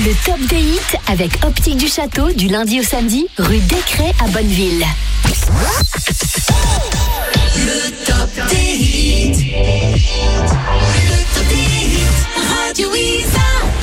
Le top des hits avec Optique du Château du lundi au samedi, rue Descrets à Bonneville. Le top des hits. Le top des hits. Radio Isa.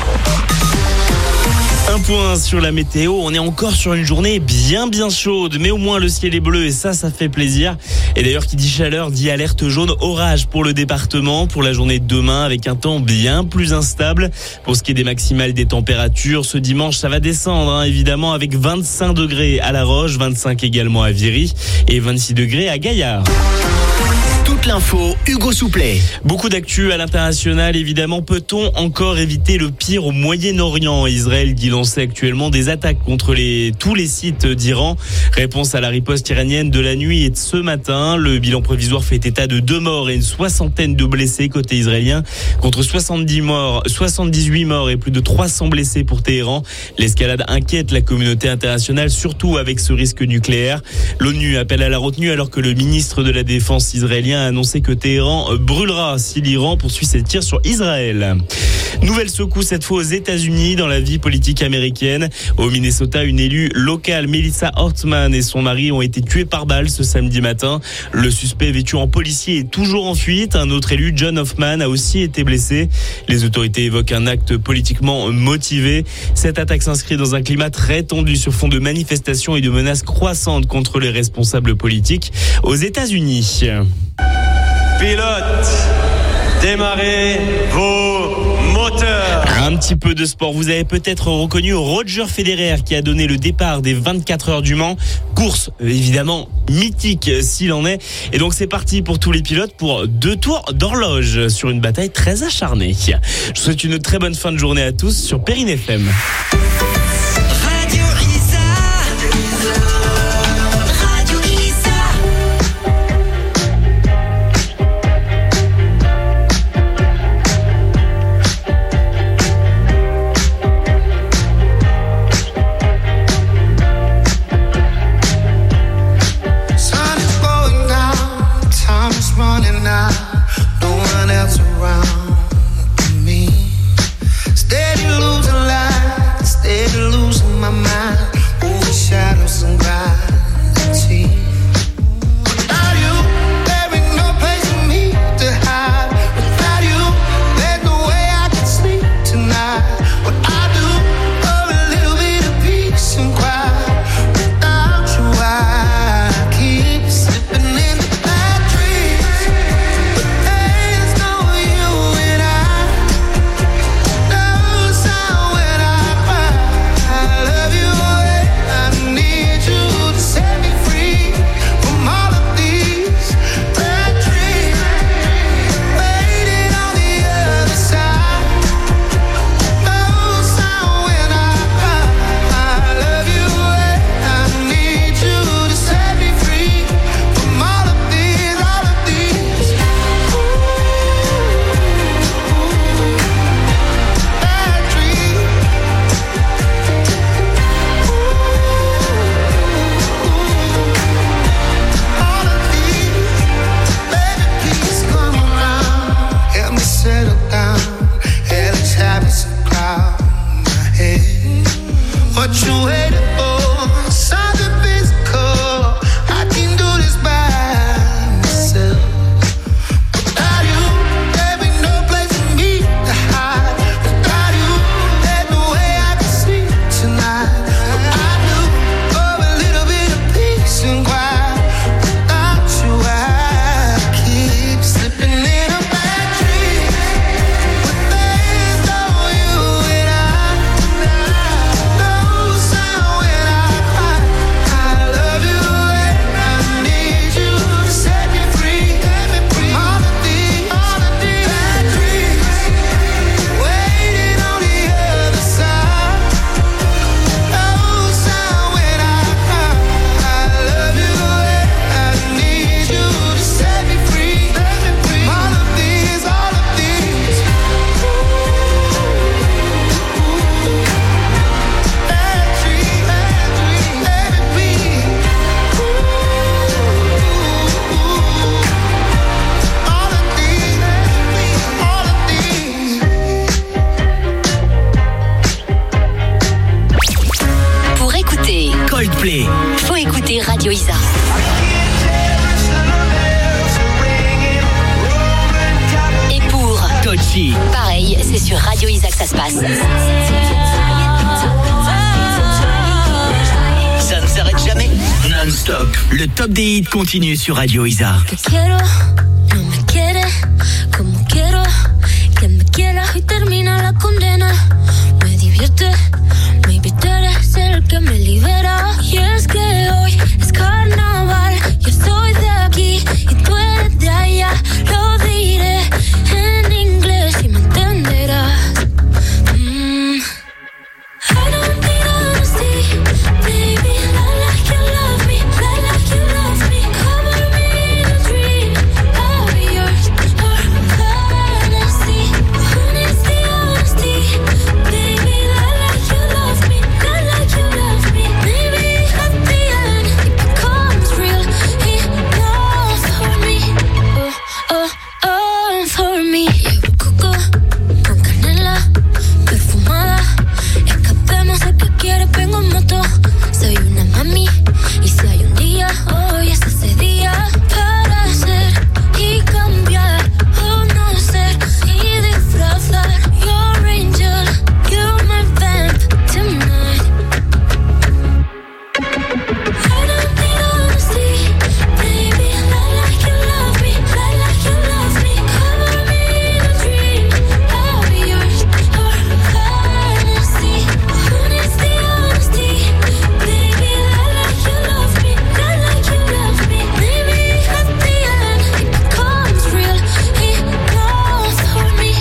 Un point sur la météo, on est encore sur une journée bien chaude, mais au moins le ciel est bleu et ça fait plaisir. Et d'ailleurs qui dit chaleur dit alerte jaune orage pour le département pour la journée de demain avec un temps bien plus instable. Pour ce qui est des maximales des températures, ce dimanche ça va descendre évidemment avec 25 degrés à La Roche, 25 également à Viry et 26 degrés à Gaillard. Toute l'info, Hugo Souplet. Beaucoup d'actu à l'international, évidemment. Peut-on encore éviter le pire au Moyen-Orient ? Israël qui lançait actuellement des attaques contre tous les sites d'Iran. Réponse à la riposte iranienne de la nuit et de ce matin. Le bilan provisoire fait état de 2 morts et une soixantaine de blessés côté israélien, contre 78 morts et plus de 300 blessés pour Téhéran. L'escalade inquiète la communauté internationale, surtout avec ce risque nucléaire. L'ONU appelle à la retenue alors que le ministre de la Défense israélien a annoncé que Téhéran brûlera si l'Iran poursuit ses tirs sur Israël. Nouvelle secousse cette fois aux États-Unis dans la vie politique américaine. Au Minnesota, une élue locale, Melissa Hortman, et son mari ont été tués par balle ce samedi matin. Le suspect vêtu en policier est toujours en fuite. Un autre élu, John Hoffman, a aussi été blessé. Les autorités évoquent un acte politiquement motivé. Cette attaque s'inscrit dans un climat très tendu sur fond de manifestations et de menaces croissantes contre les responsables politiques aux États-Unis. Pilote, démarrez vos moteurs. Un petit peu de sport. Vous avez peut-être reconnu Roger Federer qui a donné le départ des 24 heures du Mans. Course évidemment mythique s'il en est. Et donc c'est parti pour tous les pilotes pour 2 tours d'horloge sur une bataille très acharnée. Je vous souhaite une très bonne fin de journée à tous sur Perrine FM. aussi. Pareil, c'est sur Radio Isa que ça se passe. Ça ne s'arrête jamais. Non-stop. Le top des hits continue sur Radio Isa. Que quiero, no me quiere, como quiero que me quiera y termina la condena. Me divierte, maybe tú eres el que me libera. Y es que hoy es carnaval, yo soy de aquí y tú eres de allá. Lo diré en inglés y me entenderás. I don't need honesty, baby. I like you love me, I like you love me. Cover me in a dream, I'll be yours for fantasy. Who needs the honesty, baby? I like you love me, I like you love me. Maybe at the end it becomes real enough for me. Oh, for me. Llevo coco con canela perfumada. Escapemos al que quiere, vengo en moto. Soy una mami y si hay un día, hoy es ese día para ser y cambiar o no ser y disfrazar. Your angel, you're my vamp tonight. I don't need honesty, baby. I like you love me, I like you love me. Cover me in a dream, I'll be yours for fantasy. Who needs the honesty, baby? I like you love me, I like you love me. Maybe at the end it becomes real enough for me.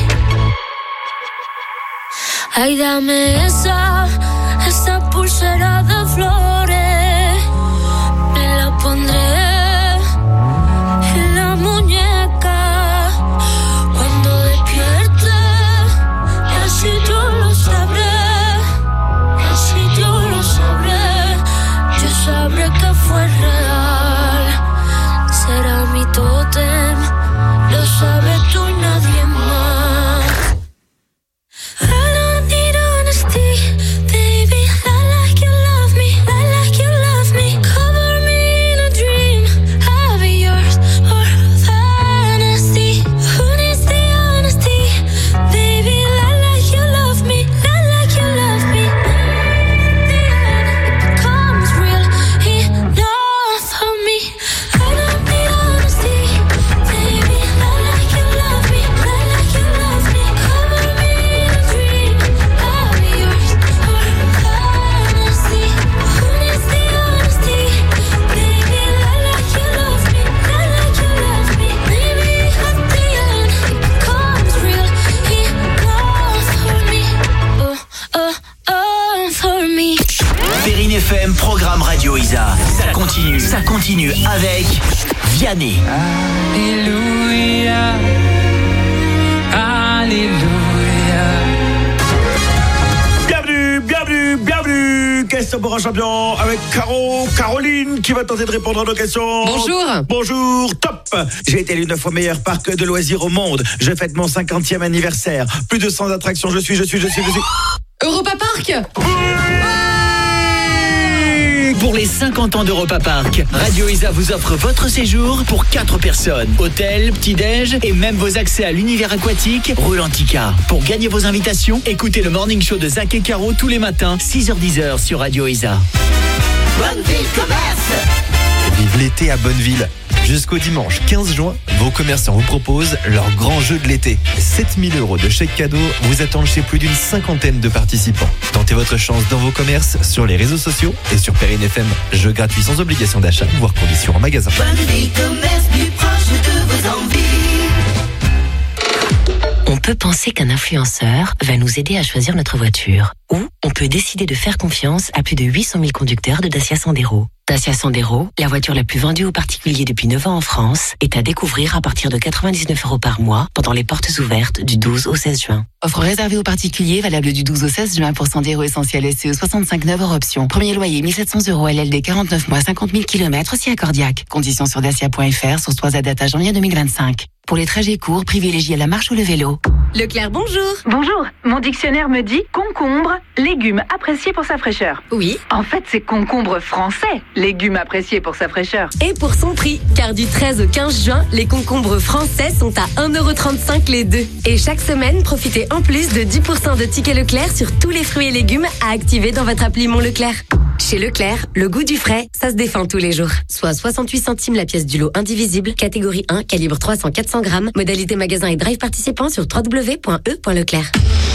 Ay, dame esa pulsera de flores. Me la pondré en la muñeca cuando despierte. Y así yo lo sabré, así yo lo sabré. Yo sabré que fue real. Será mi tótem, lo sabes tú y nadie más. I don't need honesty, baby. I like you love me, I like you love me. Cover me in a dream, I'll be yours for fantasy. Who needs the honesty, baby? I like you love me, I like you love me. At the end it becomes real enough for me. I don't need honesty, baby. I like you love me, I like you love me. Cover me in a dream, I'll be yours for fantasy. Who needs the honesty, baby? I like you love me, I like you love me. Maybe at the end it becomes real enough for me. Oh, for me. Perrine FM, programme Radio Isa. Ça continue avec Vianney. Alléluia, Alléluia. Bienvenue. Question pour un champion avec Caroline qui va tenter de répondre à nos questions. Bonjour, top. J'ai été l'une fois meilleur parc de loisirs au monde. Je fête mon 50e anniversaire. Plus de 100 attractions. Je suis. Europa Park. Pour les 50 ans d'Europa Park, Radio Isa vous offre votre séjour pour 4 personnes. Hôtel, petit-déj et même vos accès à l'univers aquatique Rolantica. Pour gagner vos invitations, écoutez le Morning Show de Zach et Caro tous les matins, 6h-10h sur Radio Isa. Bonneville Commerce. Vive l'été à Bonneville. Jusqu'au dimanche 15 juin, vos commerçants vous proposent leur grand jeu de l'été. 7 000 € de chèques cadeaux vous attendent chez plus d'une 50aine de participants. Tentez votre chance dans vos commerces, sur les réseaux sociaux et sur Perrine FM. Jeu gratuit sans obligation d'achat, voire conditions en magasin. Bonneville Commerce, plus proche de vos envies. On peut penser qu'un influenceur va nous aider à choisir notre voiture. Ou on peut décider de faire confiance à plus de 800 000 conducteurs de Dacia Sandero. Dacia Sandero, la voiture la plus vendue aux particuliers depuis 9 ans en France, est à découvrir à partir de 99 € par mois pendant les portes ouvertes du 12 au 16 juin. Offre réservée aux particuliers, valable du 12 au 16 juin pour Sandero essentiel SE 65,9 hors option. Premier loyer 1 700 € LLD 49 mois 50 000 km si accordiaque. Conditions sur dacia.fr, source 3 à date à janvier 2025. Pour les trajets courts, privilégiez la marche ou le vélo. Leclerc, bonjour. Bonjour, mon dictionnaire me dit concombre, légume apprécié pour sa fraîcheur. Oui. En fait, c'est concombre français, légume apprécié pour sa fraîcheur. Et pour son prix, car du 13 au 15 juin, les concombres français sont à 1,35€ les deux. Et chaque semaine, profitez en plus de 10% de tickets Leclerc sur tous les fruits et légumes à activer dans votre appli Mon Leclerc. Chez Leclerc, le goût du frais, ça se défend tous les jours. Soit 68 centimes la pièce du lot indivisible, catégorie 1, calibre 300-400 grammes, modalité magasin et drive participant sur www.e.leclerc.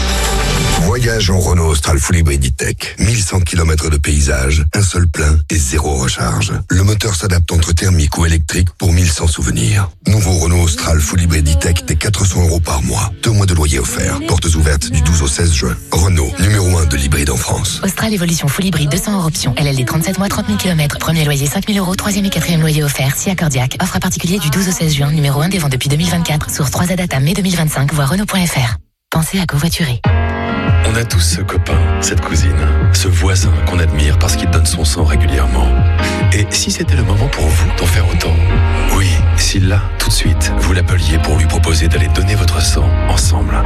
Voyage en Renault Austral Full Hybrid E-Tech. 1100 km de paysage, un seul plein et zéro recharge. Le moteur s'adapte entre thermique ou électrique pour 1100 souvenirs. Nouveau Renault Austral Full Hybrid E-Tech dès 400€ par mois. 2 mois de loyer offert. Portes ouvertes du 12 au 16 juin. Renault, numéro 1 de l'hybride en France. Austral Evolution Full Hybrid 200€ option. LLD 37 mois, 30 000 km. Premier loyer 5 000€. Troisième et quatrième loyer offert. Si accordiaque. Offre à particulier du 12 au 16 juin. Numéro 1 des ventes depuis 2024. Source 3Z Data mai 2025. Voir Renault.fr. Pensez à covoiturer. On a tous ce copain, cette cousine, ce voisin qu'on admire parce qu'il donne son sang régulièrement. Et si c'était le moment pour vous d'en faire autant? Oui, si là, tout de suite, vous l'appeliez pour lui proposer d'aller donner votre sang ensemble.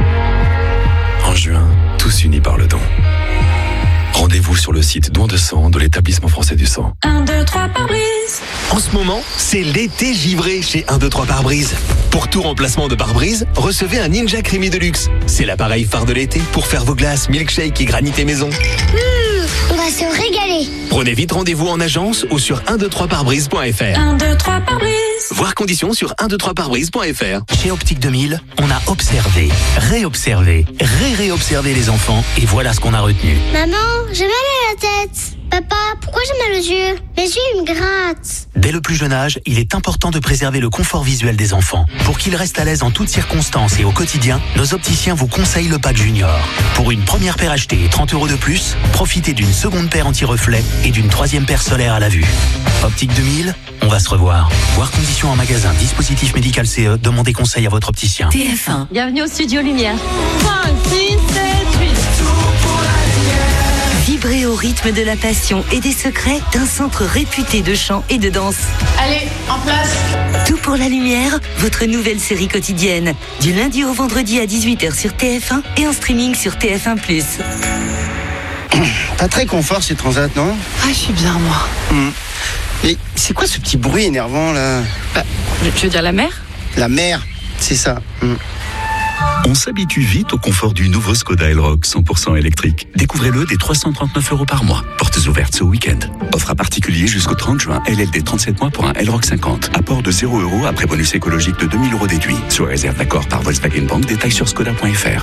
En juin, tous unis par le don. Rendez-vous sur le site Don de sang de l'Établissement français du sang. 1, 2, 3 pare-brise. En ce moment, c'est l'été givré chez 1, 2, 3 pare-brise. Pour tout remplacement de pare-brise, recevez un Ninja Creamy Deluxe. C'est l'appareil phare de l'été pour faire vos glaces, milkshake et granité maison. On va se régaler. Prenez vite rendez-vous en agence ou sur 123parbrise.fr. 1, 2, 3 pare-brise. Voir conditions sur 123parbrise.fr. Chez Optique 2000, on a observé, réobservé, réobservé les enfants et voilà ce qu'on a retenu. Maman, j'ai mal à la tête. Papa, pourquoi j'ai mal aux yeux? Mes yeux, ils me grattent. Dès le plus jeune âge, il est important de préserver le confort visuel des enfants. Pour qu'ils restent à l'aise en toutes circonstances et au quotidien, nos opticiens vous conseillent le pack Junior. Pour une première paire achetée et 30€ de plus, profitez d'une seconde paire anti-reflet et d'une troisième paire solaire à la vue. Optique 2000, on va se revoir. Voir conditions en magasin, dispositif médical CE, demandez conseil à votre opticien. TF1. Bienvenue au Studio Lumière. 5, 6, 7, 8. Vibrez au rythme de la passion et des secrets d'un centre réputé de chant et de danse. Allez, en place. Tout pour la lumière, votre nouvelle série quotidienne. Du lundi au vendredi à 18h sur TF1 et en streaming sur TF1+. Pas très confort ces transats, non? Ah, je suis bien, moi. Mais c'est quoi ce petit bruit énervant, là? Tu veux dire la mer? La mer, c'est ça. On s'habitue vite au confort du nouveau Skoda Elroq 100% électrique. Découvrez-le dès 339€ par mois. Portes ouvertes ce week-end. Offre à particulier jusqu'au 30 juin. LLD 37 mois pour un Elroq 50. Apport de 0€ après bonus écologique de 2000€ déduit. Sur réserve d'accord par Volkswagen Bank. Détails sur skoda.fr.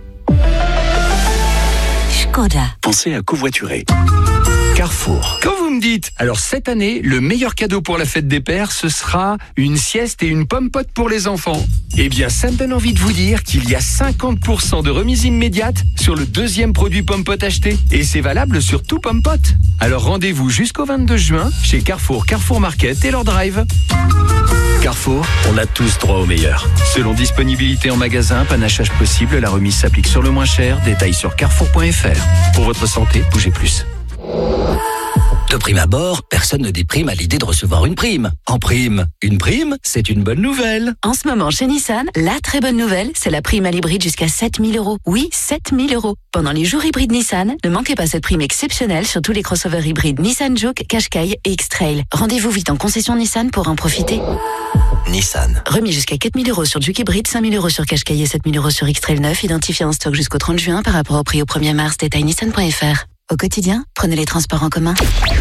Skoda. Pensez à covoiturer. Carrefour. Quand vous me dites, alors cette année, le meilleur cadeau pour la fête des pères, ce sera une sieste et une pomme pote pour les enfants. Eh bien, ça me donne envie de vous dire qu'il y a 50% de remise immédiate sur le deuxième produit pomme pote acheté. Et c'est valable sur tout pomme pote. Alors rendez-vous jusqu'au 22 juin chez Carrefour, Carrefour Market et leur drive. Carrefour, on a tous droit au meilleur. Selon disponibilité en magasin, panachage possible, la remise s'applique sur le moins cher. Détails sur carrefour.fr. Pour votre santé, bougez plus. De prime abord, personne ne déprime à l'idée de recevoir une prime. En prime, une prime, c'est une bonne nouvelle. En ce moment, chez Nissan, la très bonne nouvelle, c'est la prime à l'hybride jusqu'à 7 000€. Oui, 7 000€. Pendant les jours hybrides Nissan, ne manquez pas cette prime exceptionnelle sur tous les crossovers hybrides Nissan Juke, Qashqai et X-Trail. Rendez-vous vite en concession Nissan pour en profiter. Nissan. Remis jusqu'à 4 000€ sur Juke hybride, 5 000€ sur Qashqai et 7 000€ sur X-Trail 9, identifié en stock jusqu'au 30 juin par rapport au prix au 1er mars. Détail nissan.fr. Au quotidien, prenez les transports en commun.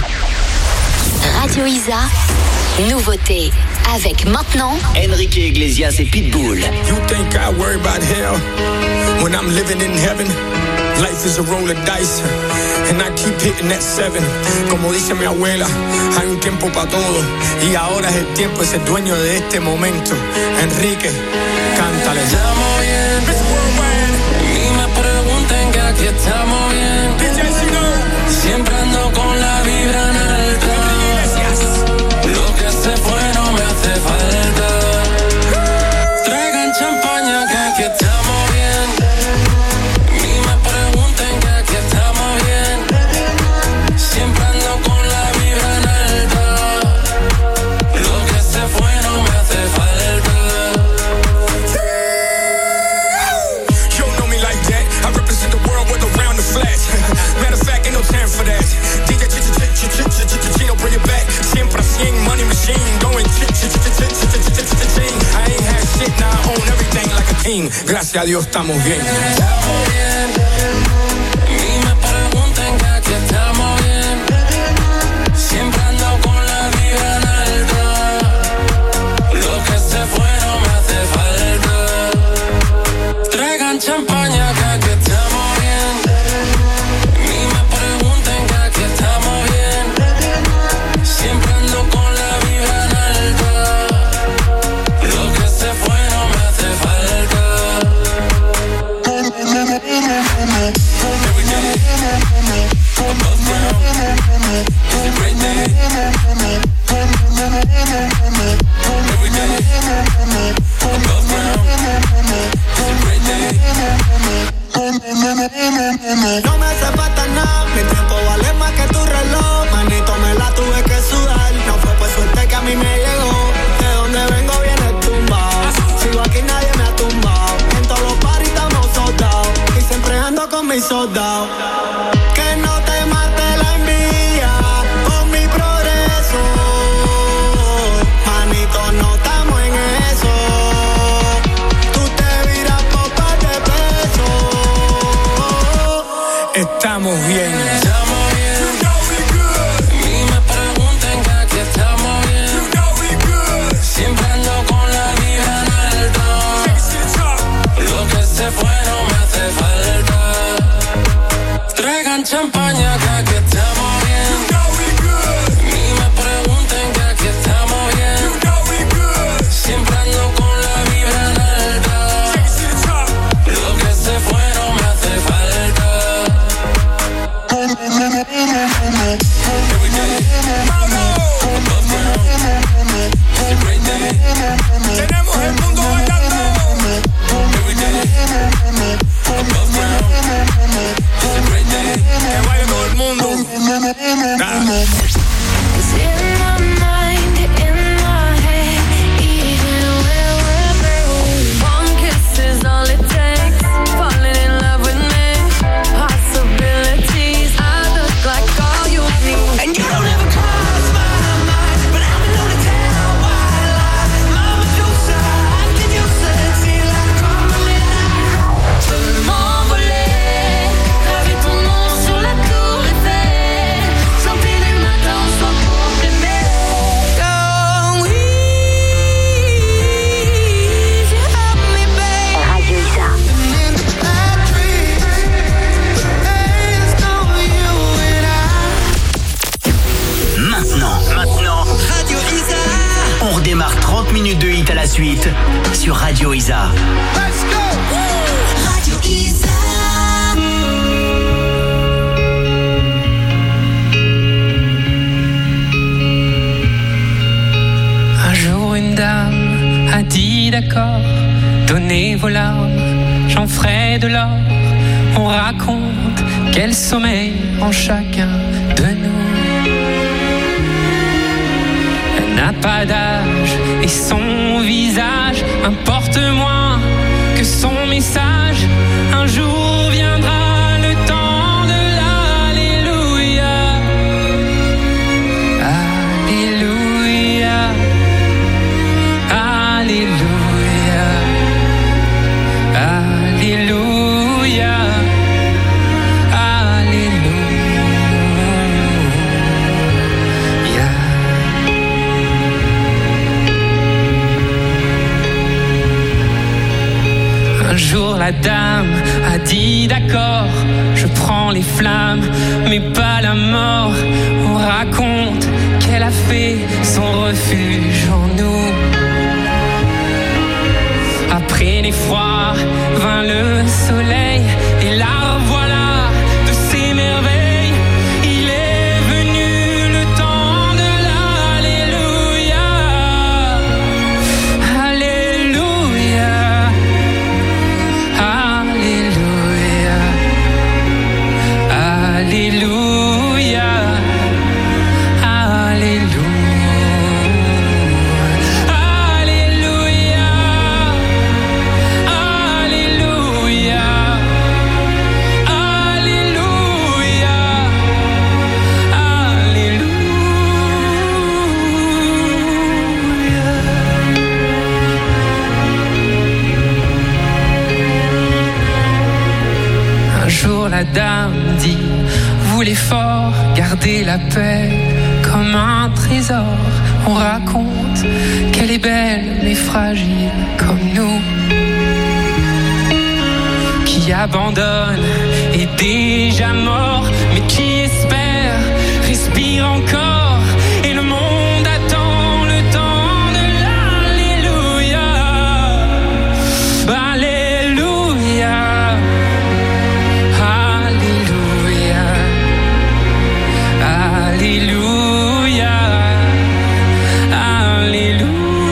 Radio Isa, nouveauté. Avec maintenant Enrique Iglesias et Pitbull. You think I worry about hell when I'm living in heaven? Life is a roll of dice and I keep hitting that 7. Como dice mi abuela, hay un tiempo para todo y ahora es el tiempo de ser dueño de este momento. Enrique, cántale. Estamos bien, y me pregunten que aquí estamos bien. Siempre ando con la vibra en alta. Lo que se fue no me hace falta. Traigan champaña que aquí estamos bien. Ni me pregunten que aquí estamos bien. Siempre ando con la vibra en alta. Lo que se fue no me hace falta. king. Gracias a Dios estamos bien. Champaña, que aquí estamos bien. Ni me pregunten que aquí estamos bien. Siempre ando con la vibra en alta. Lo que se fue no me hace falta. Every day, above ground. It's a great day. Every day, above ground. No me hace falta nada, mi tiempo vale más que tu reloj. Manito, me la tuve que sudar. No fue por suerte que a mí me llegó. De donde vengo viene tumbado. Sigo aquí, nadie me ha tumbado. En todos los paris estamos soldados. Y siempre ando con mis soldados. Que no te mate la envidia con mi progreso. Manito, no estamos en eso. Estamos bien. Estamos bien. You know we good. Ni me pregunten que aquí estamos bien. You know we good. Siempre ando con la vibra en alta. Lo que se fue no me hace falta. Traigan champaña que aquí estamos bien. You know we good. Ni me pregunten que aquí estamos bien. You know we good. Siempre ando con la vibra en alta. Lo que se fue no me hace falta. Every day, above ground. It's a great day. Tenemos el mundo bailando. Every day, above ground. It's a great day. Que baile todo el mundo. It's in my mind, in my head, even when we're through. One kiss is all it takes. Falling in love with me. Possibilities. I look like all you need. And you don't ever cross my mind, but I've been known to tell white lies. Mama Medusa, can you sexy like Carmelita? Je veux m'envoler, graver ton nom sur la tour Eiffel. Chanter les matins au soir pour t'aimer. Go easy on me, babe. Radio Isa. Maintenant, Radio Isa. on redémarre 30 minutes de hit à la suite sur Radio Isa. Let's go. Radio Isa. Un jour une dame a dit d'accord, donnez vos larmes, j'en ferai de l'or. On raconte quel sommeil en chacun de nous. Elle n'a pas d'âge et son visage importe moins que son message. Un jour viendra le temps de l'Alléluia. Alléluia. Alléluia. Alléluia. Alléluia. Un jour la dame a dit d'accord, je prends les flammes, mais pas la mort. On raconte qu'elle a fait son refuge en nous. Après l'effroi vint le soleil, et la voilà de ses merveilles. Il est venu le temps de l'Alléluia. Alléluia. Alléluia. Alléluia. Alléluia. Alléluia. la dame dit, voulez fort garder la paix comme un trésor. On raconte qu'elle est belle mais fragile comme nous, qui abandonne est déjà mort, mais qui espère respire encore, et le monde attend le temps de l'alléluia. Alléluia, alléluia, alléluia, alléluia.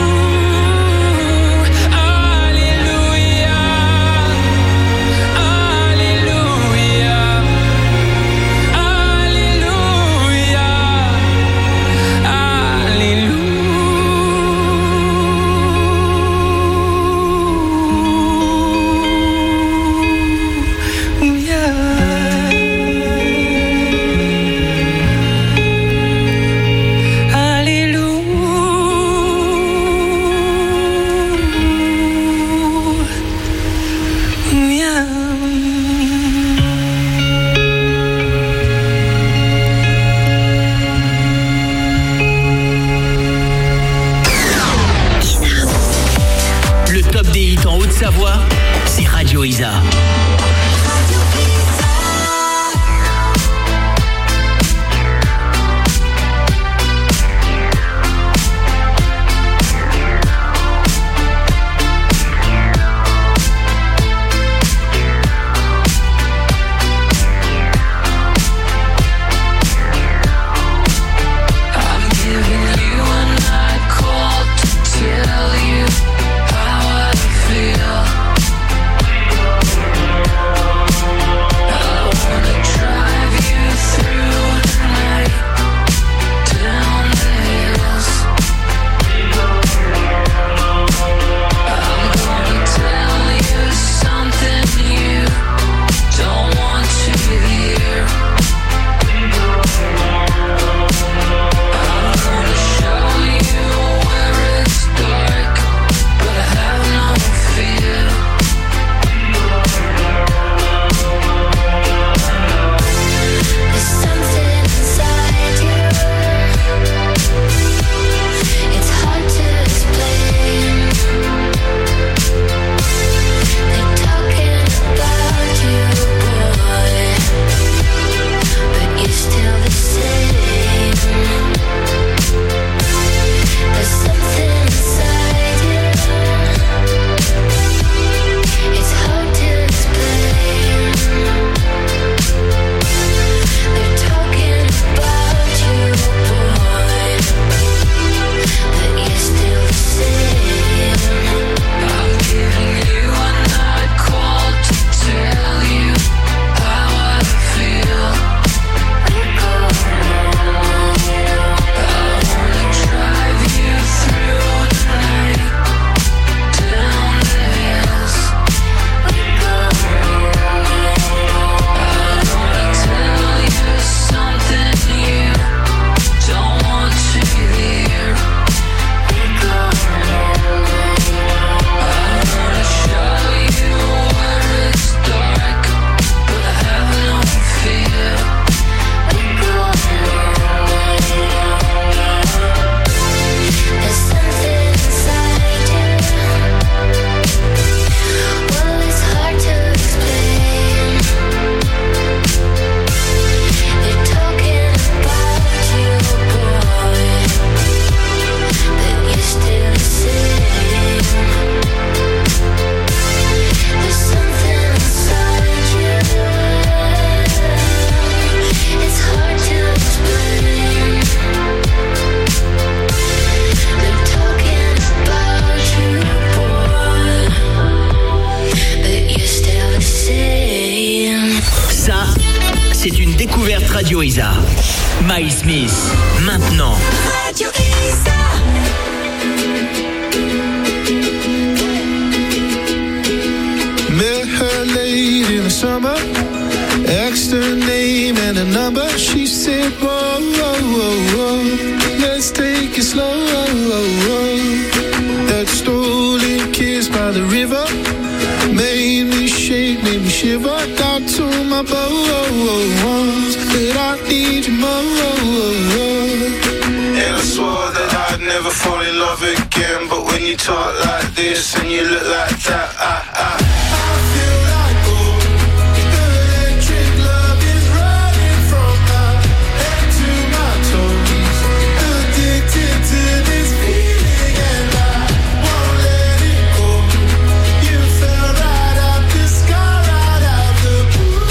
Haute-Savoie, c'est Radio Isa. Radio Isa. Miles Smith, maintenant. Radio Isa. Met her late in the summer, asked her name and a number. She said, whoa, whoa, whoa, whoa, let's take it slow. That stolen kiss by the river, Made me shake, made me shiver down to my bones. That I need you more. And I swore that I'd never fall in love again. But when you talk like this and you look like that, I feel like gold. Electric love is running from my head to my toes. Addicted to this feeling and I won't let it go. You fell right out the sky, right out the blue.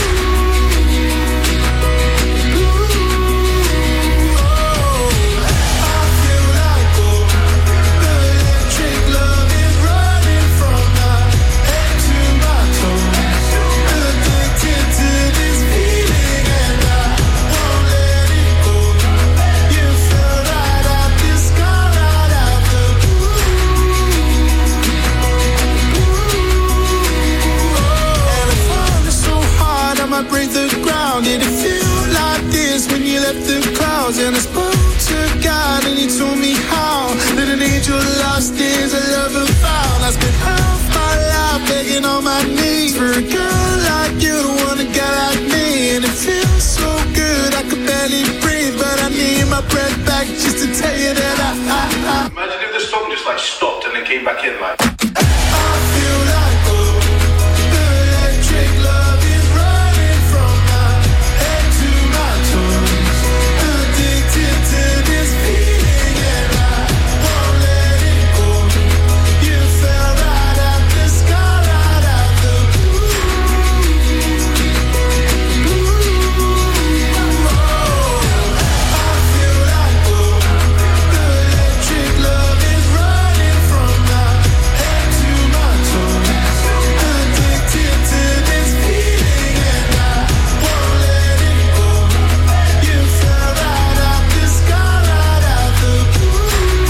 I feel like gold. Electric love is running from my head to my toes. Addicted to this feeling and I won't let it go. You fell right out the sky, right out the blue. And I found it so hard I might break the ground. Did it feel like this when you left the clouds? And I spoke to God and he told me how that an angel lost is a lover found. I spent half my life begging on my knees for a girl like you to want a guy like me. And it feels so good I could barely breathe, but I need my breath back just to tell you that I Imagine if the song just like stopped and then came back in like. I feel like gold. Electric love is running from my head to my toes. Addicted to this feeling and I won't let it go. You fell right out the sky, right out the blue. I feel like gold. Electric love is running from my head to my toes. Addicted to this feeling and I won't let it go. You fell right out the sky, right out the blue.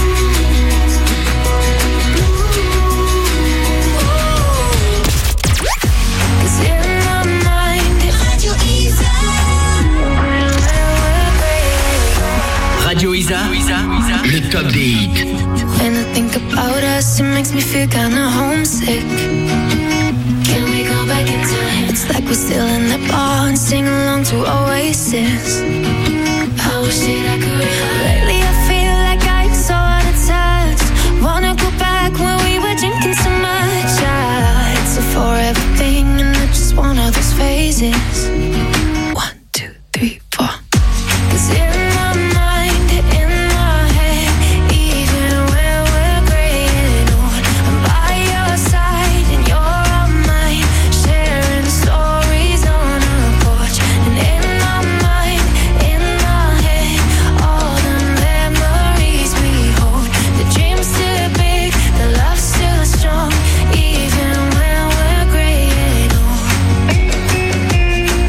Cause in my mind, Radio Isa. Radio Isa, le top des hits. When I think about us, it makes me feel kinda homesick. Can we go back in time? It's like we're still in the bar and sing along to Oasis. I wish that I could. Lately I feel like I'm so out of touch. Wanna go back when we were drinking so much. It's a forever thing and I just want all those phases. 1, 2, 3, 4. 'Cause in my mind, in my head, even when we're gray and old, I'm by your side and you're on mine, sharing stories on our porch. And in my mind, in my head, all the memories we hold. The dream's still big, the love's still strong, even when we're gray and old.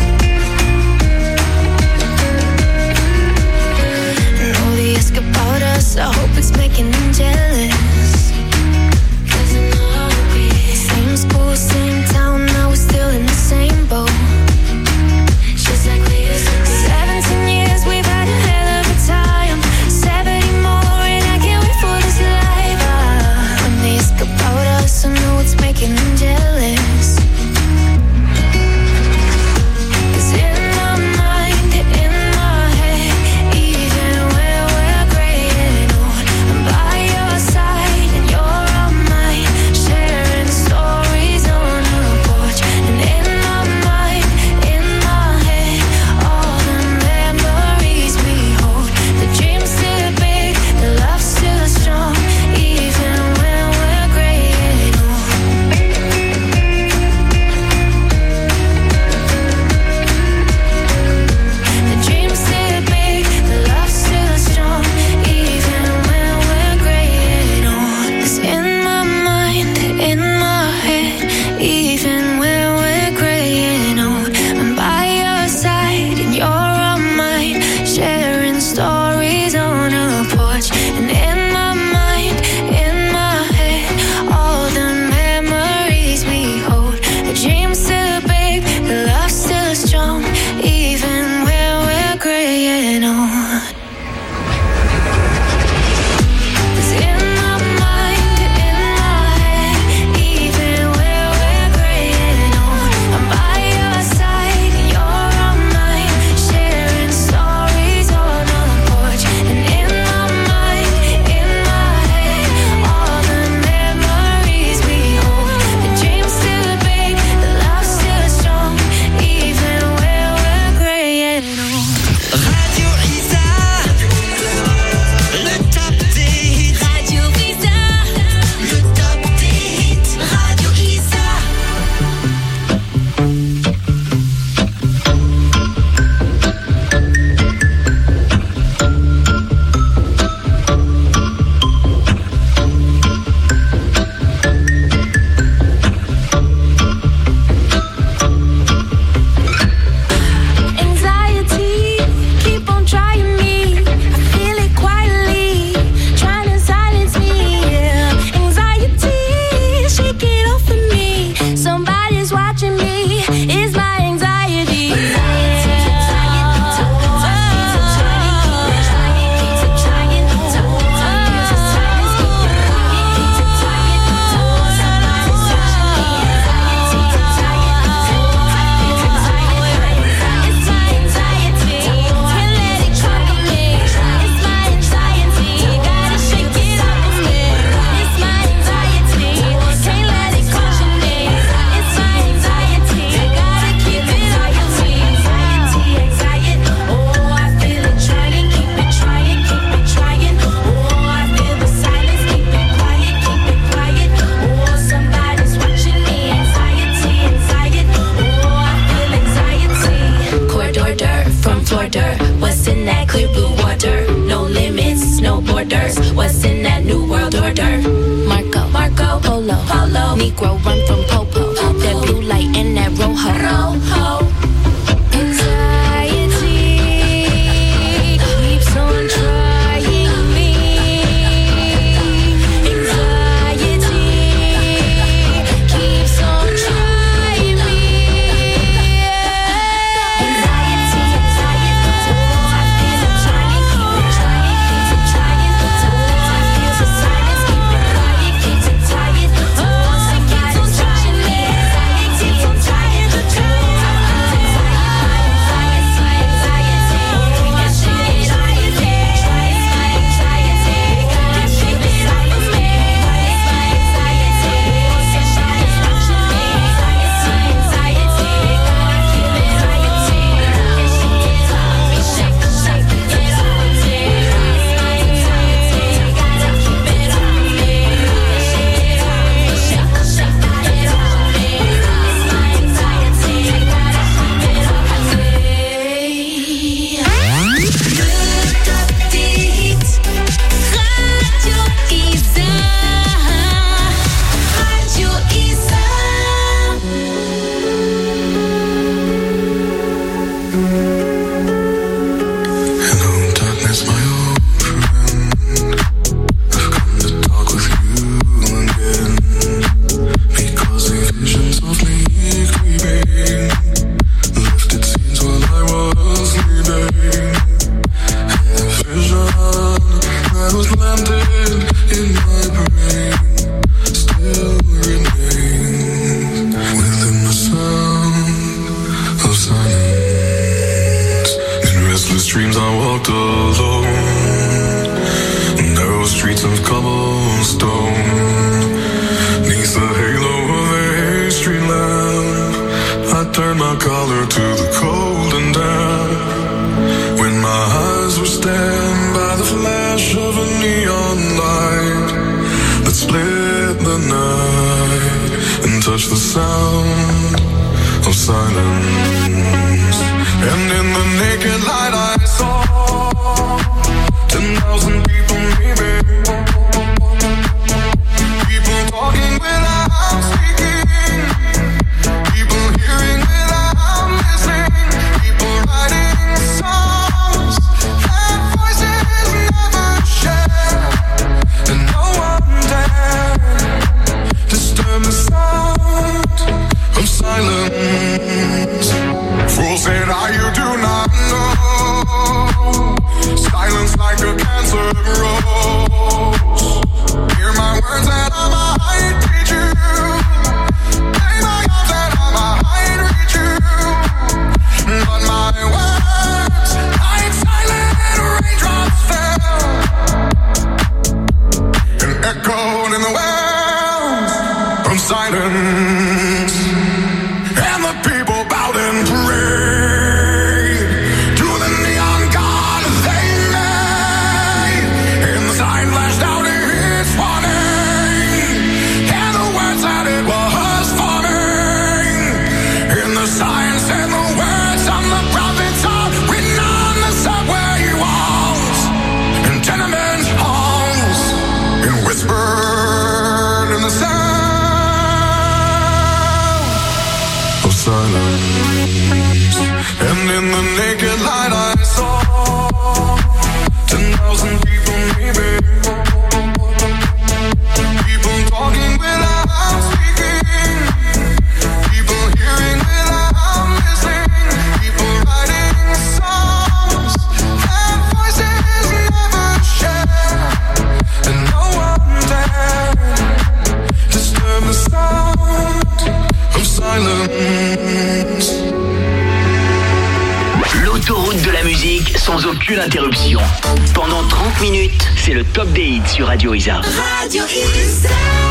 L'autoroute de la musique sans aucune interruption. Pendant 30 minutes, c'est le top des hits sur Radio Isa. Radio Isa.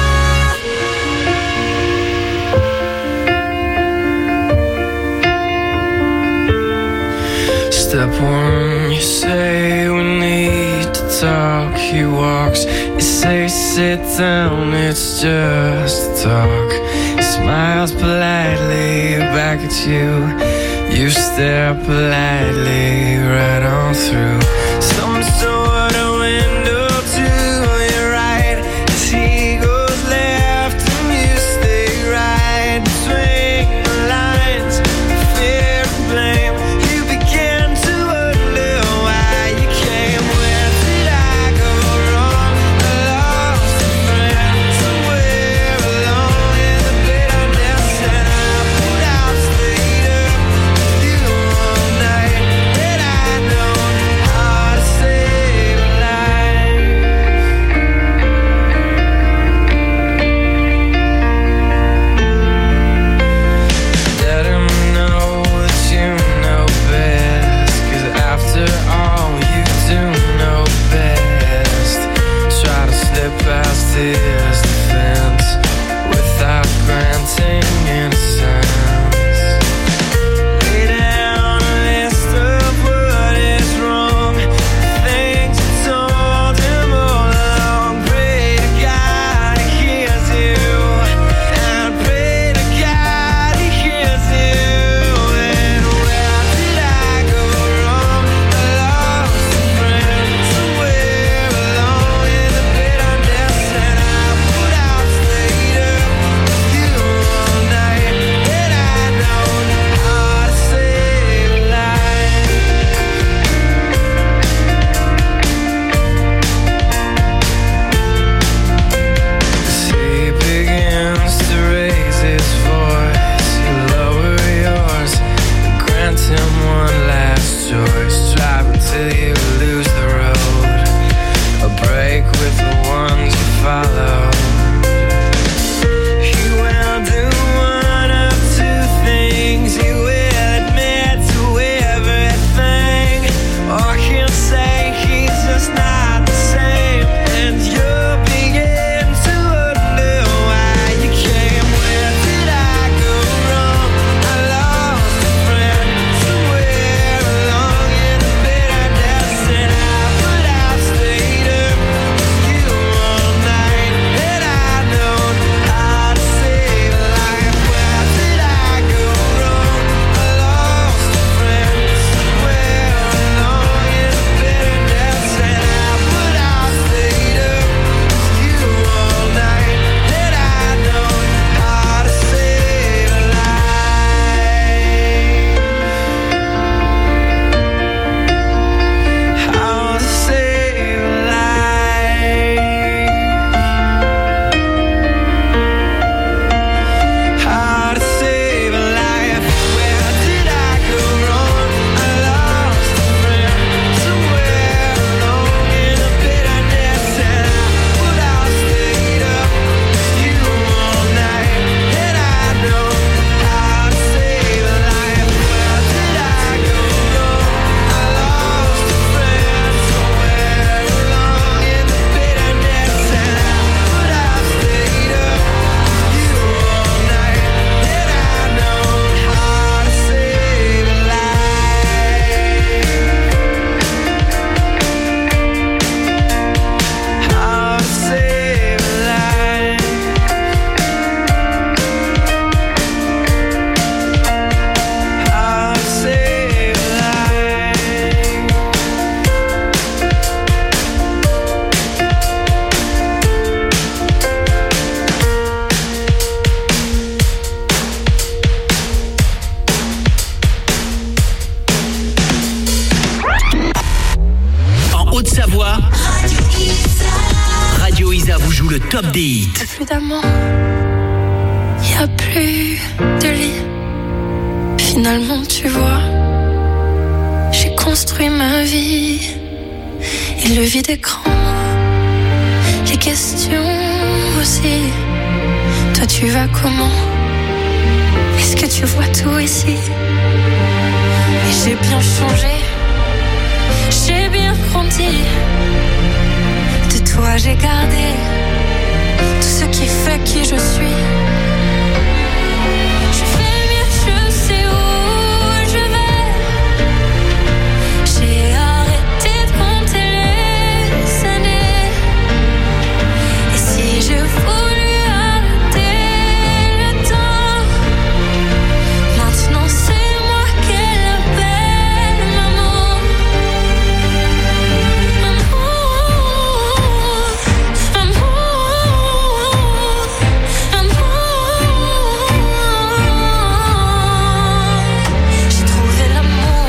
Step one, you say we need to talk. He walks, you say sit down, it's just talk. He smiles politely back at you. You stare politely right on through. Some sort of window to your right. As he goes left and you stay right. Between the lines, le top des hits. Y'a plus d'amant, y'a plus de lit. Finalement, tu vois, j'ai construit ma vie. Et le vide écran, les questions aussi. Toi, tu vas comment? Est-ce que tu vois tout ici? Et j'ai bien changé, j'ai bien grandi. De toi, j'ai gardé tout ce qui fait qui je suis. Je fais mieux, je sais où je vais. J'ai arrêté de compter les années. Et si je voulais arrêter le temps, maintenant c'est moi qu'elle appelle maman. J'ai trouvé l'amour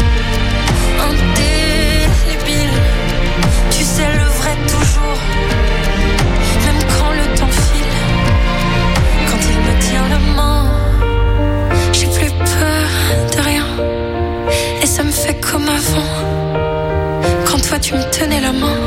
indélébile. Tu sais le vrai toujours, même quand le temps file. Quand il me tient la main, j'ai plus peur de rien. Et ça me fait comme avant, quand toi tu me tenais la main.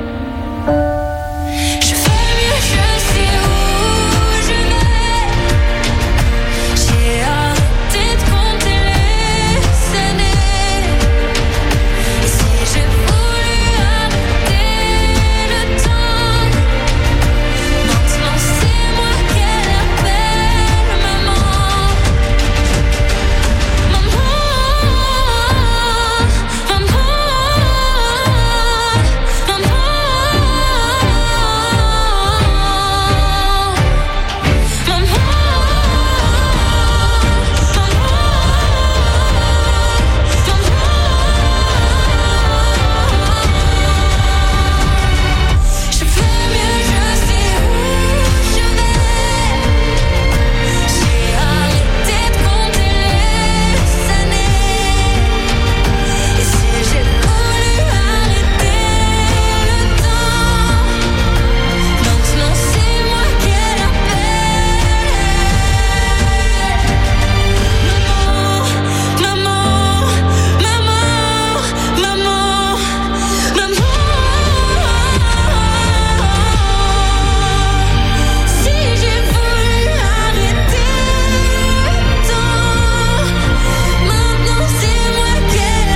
Je fais mieux, je sais où je vais. J'ai arrêté de compter les années. Et si j'ai voulu arrêter le temps, maintenant c'est moi qu'elle appelle maman. Je fais mieux, je sais où je vais. J'ai arrêté de compter les années. Et si j'ai voulu arrêter le temps, maintenant c'est moi qu'elle appelle. Maman, maman, maman, maman. Si j'ai voulu arrêter le temps, maintenant c'est moi qu'elle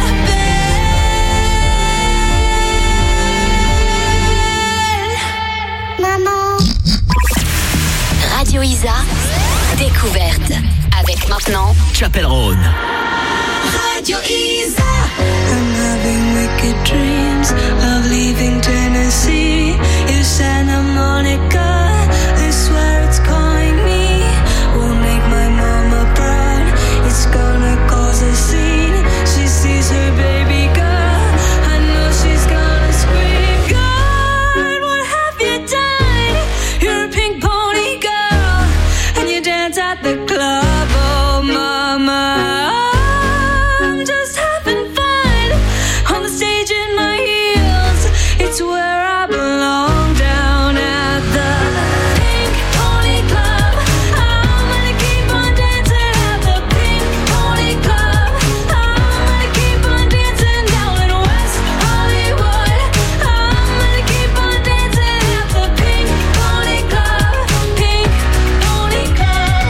appelle. Maman. Radio Isa, découverte. Avec maintenant Chapel Roan. Radio Isa. I'm having wicked dreams of leaving Tennessee. You Santa Monica, I swear it's calling me. Will make my mama proud. It's gonna cause a scene. She sees her baby girl. I know she's gonna scream. God, what have you done? You're a pink pony girl, and you dance at the club. Oh, mama. I'm just having fun on the stage in my heels. It's where I belong, down at the Pink Pony Club. I'm gonna keep on dancing at the Pink Pony Club. I'm gonna keep on dancing down in West Hollywood. I'm gonna keep on dancing at the Pink Pony Club. Pink Pony Club.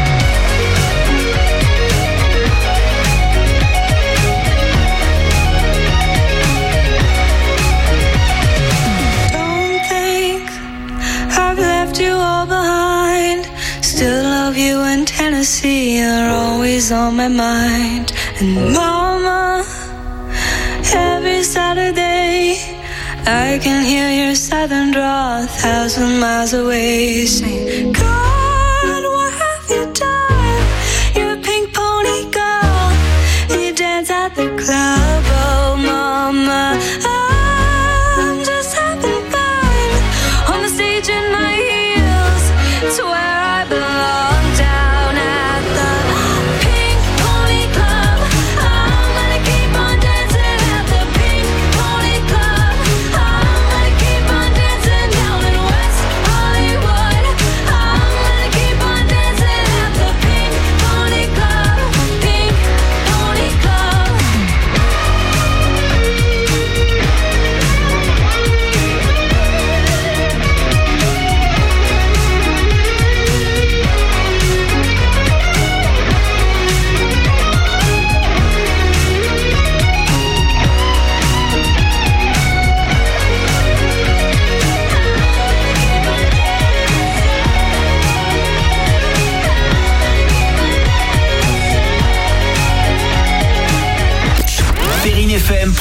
Don't think I've left you all behind. Still love you in Tennessee. You're always on my mind. And mama, every Saturday I can hear your southern drawl 1,000 miles away, saying, God, what have you done? You're a pink pony girl, and you dance at the club. Oh, mama, I'm just having fun on the stage in my heels. It's where I belong, down at the Pink Pony Club. I'm gonna keep on dancing at the Pink Pony Club. I'm gonna keep on dancing down in West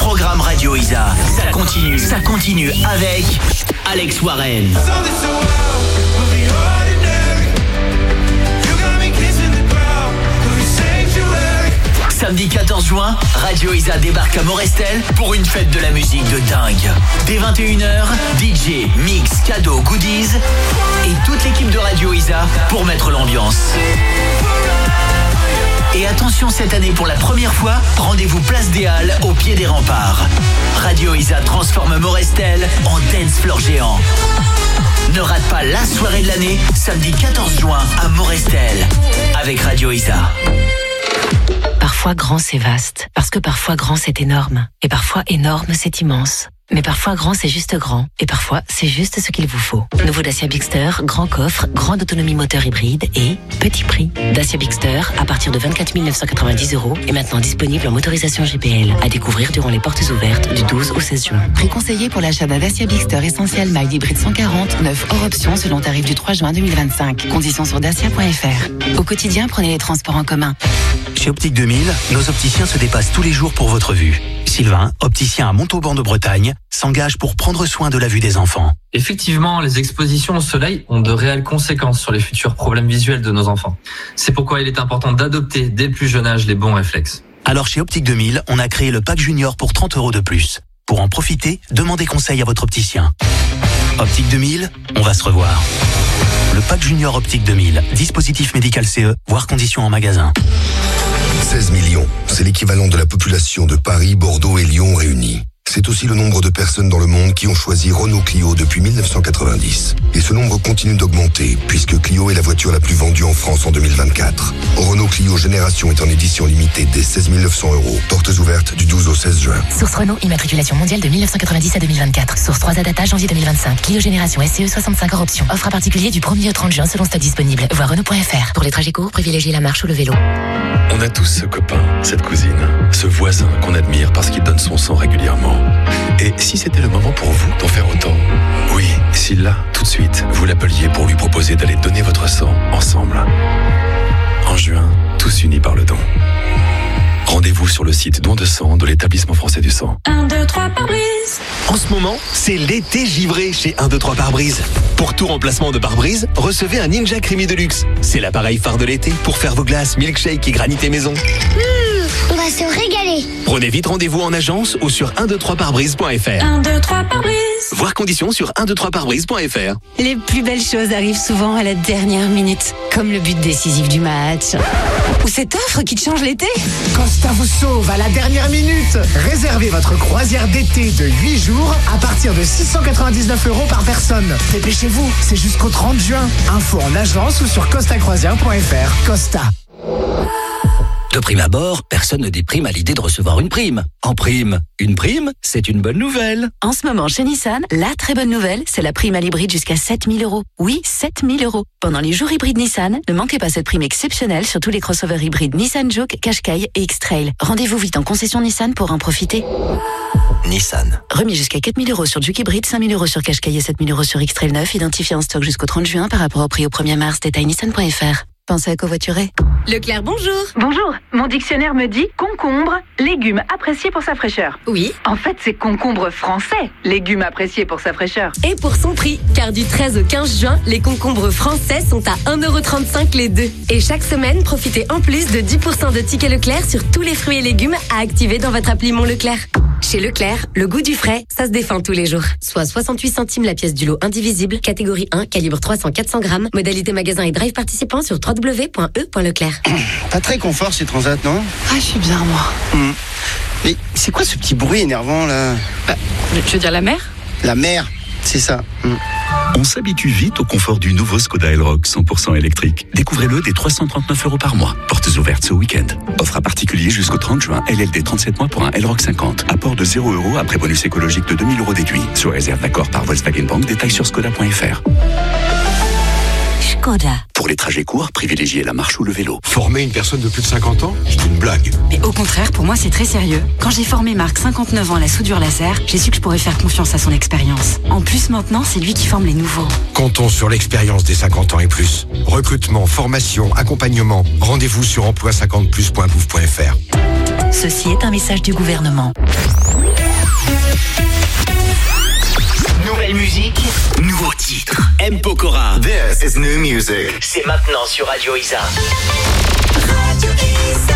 programme Radio Isa. Ça continue avec Alex Warren. Samedi 14 juin, Radio Isa débarque à Morestel pour une fête de la musique de dingue. Dès 21h, DJ, mix, cadeaux, goodies et toute l'équipe de Radio Isa pour mettre l'ambiance. Et attention, cette année, pour la première fois, rendez-vous place des Halles, au pied des remparts. Radio Isa transforme Morestel en dance floor géant. Ne rate pas la soirée de l'année, samedi 14 juin à Morestel, avec Radio Isa. Parfois grand c'est vaste, parce que parfois grand c'est énorme, et parfois énorme c'est immense. Mais parfois grand c'est juste grand, et parfois c'est juste ce qu'il vous faut. Nouveau Dacia Bigster, grand coffre, grande autonomie moteur hybride et petit prix. Dacia Bigster à partir de 24 990 € est maintenant disponible en motorisation GPL, à découvrir durant les portes ouvertes du 12 au 16 juin. Prix conseillé pour l'achat d'un Dacia Bigster Essentiel Mild Hybride 140, 9 hors option selon tarif du 3 juin 2025. Conditions sur dacia.fr. Au quotidien, prenez les transports en commun. Chez Optique 2000, nos opticiens se dépassent tous les jours pour votre vue. Sylvain, opticien à Montauban de Bretagne, s'engage pour prendre soin de la vue des enfants. Effectivement, les expositions au soleil ont de réelles conséquences sur les futurs problèmes visuels de nos enfants. C'est pourquoi il est important d'adopter dès le plus jeune âge les bons réflexes. Alors chez Optique 2000, on a créé le pack junior pour 30 € de plus. Pour en profiter, demandez conseil à votre opticien. Optique 2000, on va se revoir. Le pack junior Optique 2000, dispositif médical CE, voire conditions en magasin. 16 millions, c'est l'équivalent de la population de Paris, Bordeaux et Lyon réunis. C'est aussi le nombre de personnes dans le monde qui ont choisi Renault Clio depuis 1990. Et ce nombre continue d'augmenter, puisque Clio est la voiture la plus vendue en France en 2024. Renault Clio Génération est en édition limitée dès 16 900 €. Portes ouvertes du 12 au 16 juin. Source Renault, immatriculation mondiale de 1990 à 2024. Source 3A data janvier 2025. Clio Génération SCE 65 hors option. Offre à particulier du 1er au 30 juin selon stock disponible. Voir Renault.fr. Pour les trajets courts, privilégiez la marche ou le vélo. On a tous ce copain, cette cousine, ce voisin qu'on admire parce qu'il donne son sang régulièrement. Et si c'était le moment pour vous d'en faire autant? Oui, si là, tout de suite, vous l'appeliez pour lui proposer d'aller donner votre sang ensemble. En juin, tous unis par le don. Rendez-vous sur le site don de sang de l'établissement français du sang. 1, 2, 3 pare-brise. En ce moment, c'est l'été givré chez 1, 2, 3 pare-brise. Pour tout remplacement de pare-brise, recevez un Ninja Creamy Deluxe. C'est l'appareil phare de l'été pour faire vos glaces, milkshake et granité maison. On va se régaler. Prenez vite rendez-vous en agence ou sur 123parbrise.fr. 1, 2, 3 pare-brise. Voir conditions sur 123parbrise.fr. Les plus belles choses arrivent souvent à la dernière minute, comme le but décisif du match. Ou cette offre qui te change l'été. Costa vous sauve à la dernière minute. Réservez votre croisière d'été de 8 jours à partir de 699 € par personne. Dépêchez-vous, c'est jusqu'au 30 juin. Info en agence ou sur costacroisière.fr. Costa. De prime abord, personne ne déprime à l'idée de recevoir une prime. En prime, une prime, c'est une bonne nouvelle. En ce moment, chez Nissan, la très bonne nouvelle, c'est la prime à l'hybride jusqu'à 7 000 €. Oui, 7 000 €. Pendant les jours hybrides Nissan, ne manquez pas cette prime exceptionnelle sur tous les crossovers hybrides Nissan Juke, Qashqai et X-Trail. Rendez-vous vite en concession Nissan pour en profiter. Nissan. Remis jusqu'à 4 000 € sur Juke hybride, 5 000 € sur Qashqai et 7 000 € sur X-Trail 9, identifié en stock jusqu'au 30 juin par rapport au prix au 1er mars. Détail nissan.fr. Pensez à covoiturer. Leclerc, bonjour. Bonjour. Mon dictionnaire me dit concombre, légume apprécié pour sa fraîcheur. Oui. En fait, c'est concombre français, légume apprécié pour sa fraîcheur. Et pour son prix, car du 13 au 15 juin, les concombres français sont à 1,35 € les deux. Et chaque semaine, profitez en plus de 10% de tickets Leclerc sur tous les fruits et légumes à activer dans votre appli Mon Leclerc. Chez Leclerc, le goût du frais, ça se défend tous les jours. Soit 68 centimes la pièce du lot indivisible, catégorie 1, calibre 300-400 grammes, modalité magasin et drive participant sur www.e.leclerc. Pas très confort ces transats, non? Ah, je suis bien, moi. Mais c'est quoi ce petit bruit énervant là? Tu veux dire la mer? La mer, c'est ça. On s'habitue vite au confort du nouveau Skoda Elroq 100% électrique. Découvrez-le dès 339 € par mois. Portes ouvertes ce week-end. Offre à particulier jusqu'au 30 juin. LLD 37 mois pour un Elroq 50. Apport de 0 € après bonus écologique de 2000 € déduit. Sous réserve d'accord par Volkswagen Bank. Détails sur skoda.fr. Skoda. Pour les trajets courts, privilégiez la marche ou le vélo. Former une personne de plus de 50 ans, c'est une blague. Mais au contraire, pour moi, c'est très sérieux. Quand j'ai formé Marc, 59 ans, à la soudure laser, j'ai su que je pourrais faire confiance à son expérience. En plus, maintenant, c'est lui qui forme les nouveaux. Comptons sur l'expérience des 50 ans et plus. Recrutement, formation, accompagnement. Rendez-vous sur emploi50plus.gouv.fr. Ceci est un message du gouvernement. Nouvelle musique, nouveau titre. M. Pokora. This is new music. C'est maintenant sur Radio Isa. Radio Isa.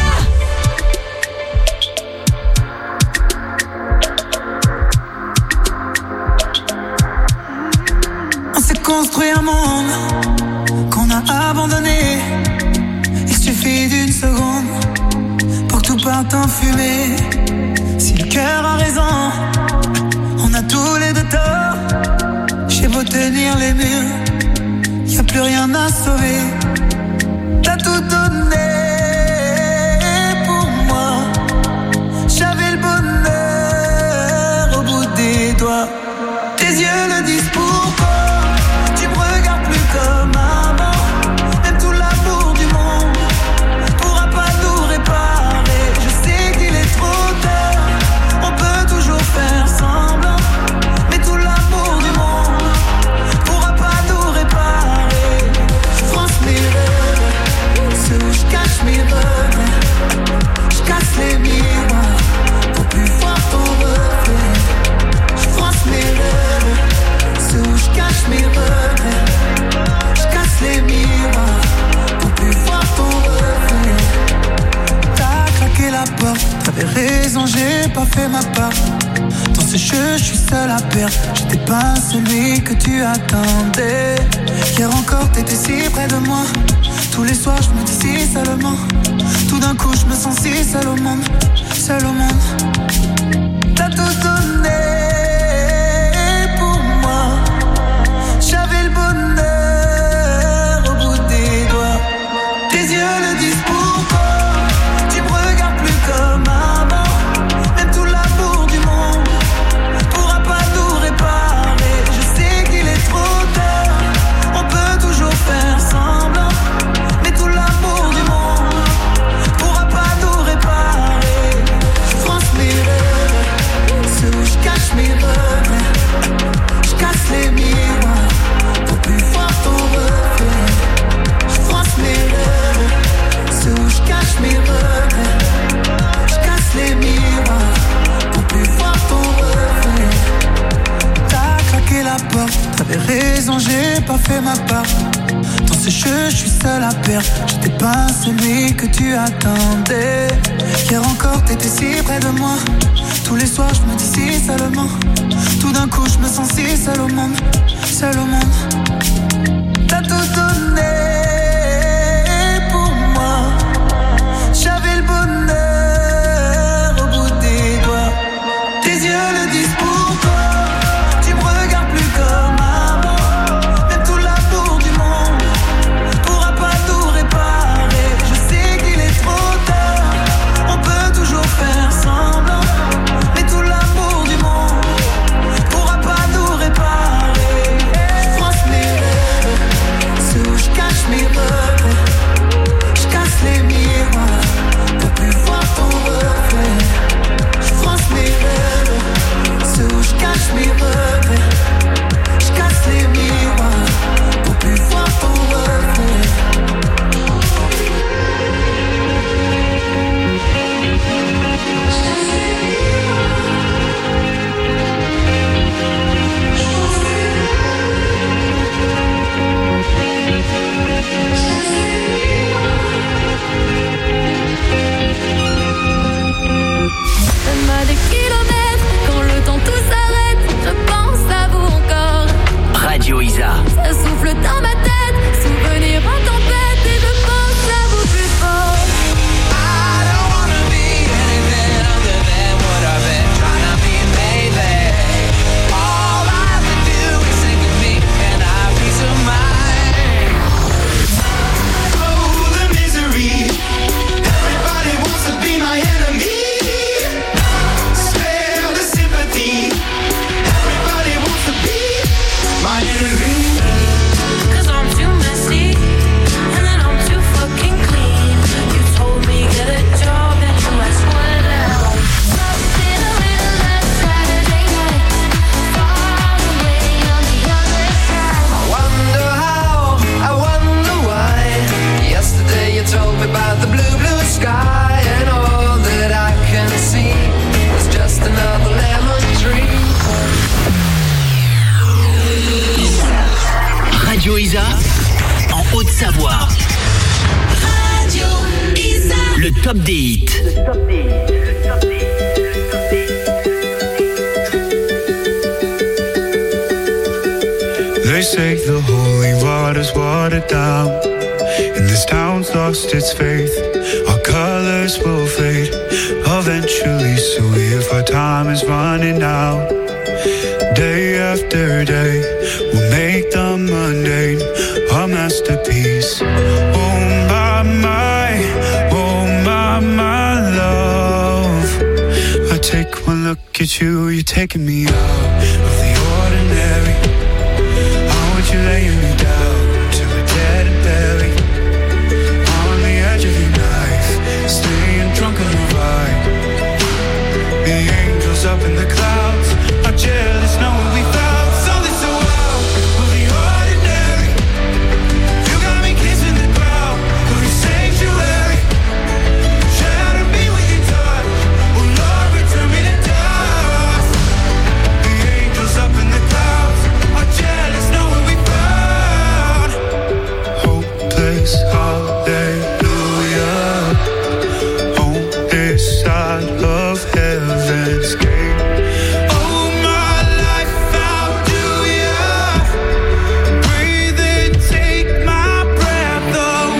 On s'est construit un monde qu'on a abandonné. Il suffit d'une seconde pour que tout parte en fumée. Si le cœur a raison, on a tous les deux tort. J'ai beau tenir les murs, y a plus rien à sauver. T'as tout donné pour moi. J'avais le bonheur au bout des doigts. Tes yeux le disent pourquoi. Tu me regardes plus comme avant. Même tout l'amour du monde pourra pas nous réparer. Je sais qu'il est trop tard. On peut toujours faire semblant. Mais tout l'amour du monde pourra pas nous réparer. Je France mes rêves, ceux où je cache mes regrets. Je casse les miroirs pour plus voir ton reflet. Je France mes rêves, ceux où je cache mes regrets. Je casse les miroirs pour plus voir ton reflet. T'as claqué la porte, t'avais raison, j'ai pas fait ma part. Dans ce jeu, je suis seul à perdre. J'étais pas celui que tu attendais. Hier encore, t'étais si près de moi. Tous les soirs, je me dis si seulement. Tout d'un coup, je me sens si seul au monde. Seul au monde. T'as tout donné pour moi. J'avais le bonheur au bout des doigts. Tes yeux le disent pourquoi. Tu me regardes plus comme avant. Même tout l'amour du monde pourra pas nous réparer. Je sais qu'il est trop tard. On peut toujours faire semblant. Mais tout l'amour du monde pourra pas nous réparer. Je France mes rêves, ceux où je cache mes regrets. Je casse les miroirs pour plus voir ton reflet. Je France mes rêves, ceux où je cache mes regrets. Je casse les miroirs pour plus voir ton reflet. T'as claqué la porte, t'avais raison, j'ai pas fait ma part. Dans ce jeu, je suis seul à perdre. J'étais pas celui que tu attendais. Hier encore, t'étais si près de moi. Tous les soirs, je me dis si seulement. Tout d'un coup, je me sens si seul au monde. Seul au monde. T'as tout donné pour moi. J'avais le bonheur au bout des doigts. Tes yeux le disent pourquoi. Tu me regardes plus comme avant. Même tout l'amour du monde pourra pas nous réparer. Je sais qu'il est trop tard. On peut toujours faire semblant. Mais tout l'amour du monde pourra pas nous réparer. Je France mes rêves, ceux où top des hits. They say the holy water's watered down, and this town's lost its faith. Our colors will fade eventually, so if our time is running out, day after day, we'll make the mundane our masterpiece. Oh my love, I take one look at you, you're taking me out of the ordinary. You laying me down till we're dead and buried on the edge of your knife, staying drunk on your ride. The angels up in the clouds are jealous knowing we found something so out of the ordinary. You got me kissing the ground of your sanctuary. Shatter me with your touch, oh Lord, return me to dust. The angels up in the clouds are jealous knowing we hallelujah, on this side of heaven's gate. Oh, my life, how do ya breathe and take my breath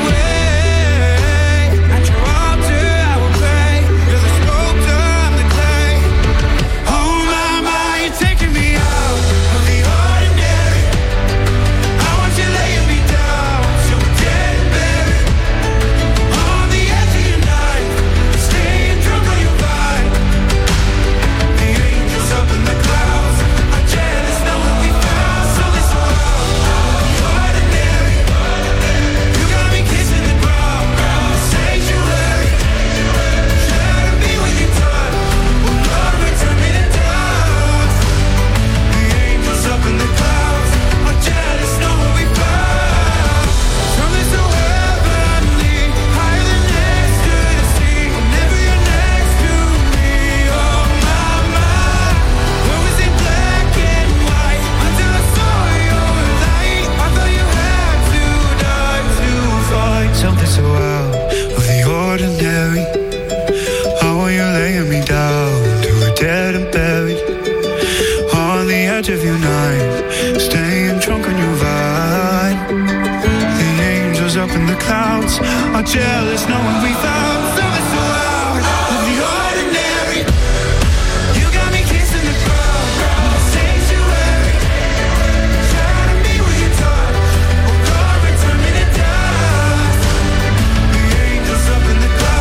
away? At your altar I will pray, you're the sculptor, I'm the clay. Oh my, you're taking me out of the ordinary. I want you laying me down so dead and buried on the edge of your knife, staying drunk on your vine. The angels up in the clouds are jealous knowing we found something so ordinary. You got me kissing the ground, sanctuary. Shatter me with your touch, oh Lord, return me to dust. The angels up in the clouds are jealous knowing we found something so heavenly, higher than ecstasy. Whenever you're next to me, oh my, where was it black and white until I saw your light? I thought you had to die to find something so out of the ordinary. How are you laying me down to a dead and buried on the edge of your night, staying drunk on your vine. The angels up in the clouds are jealous knowing we found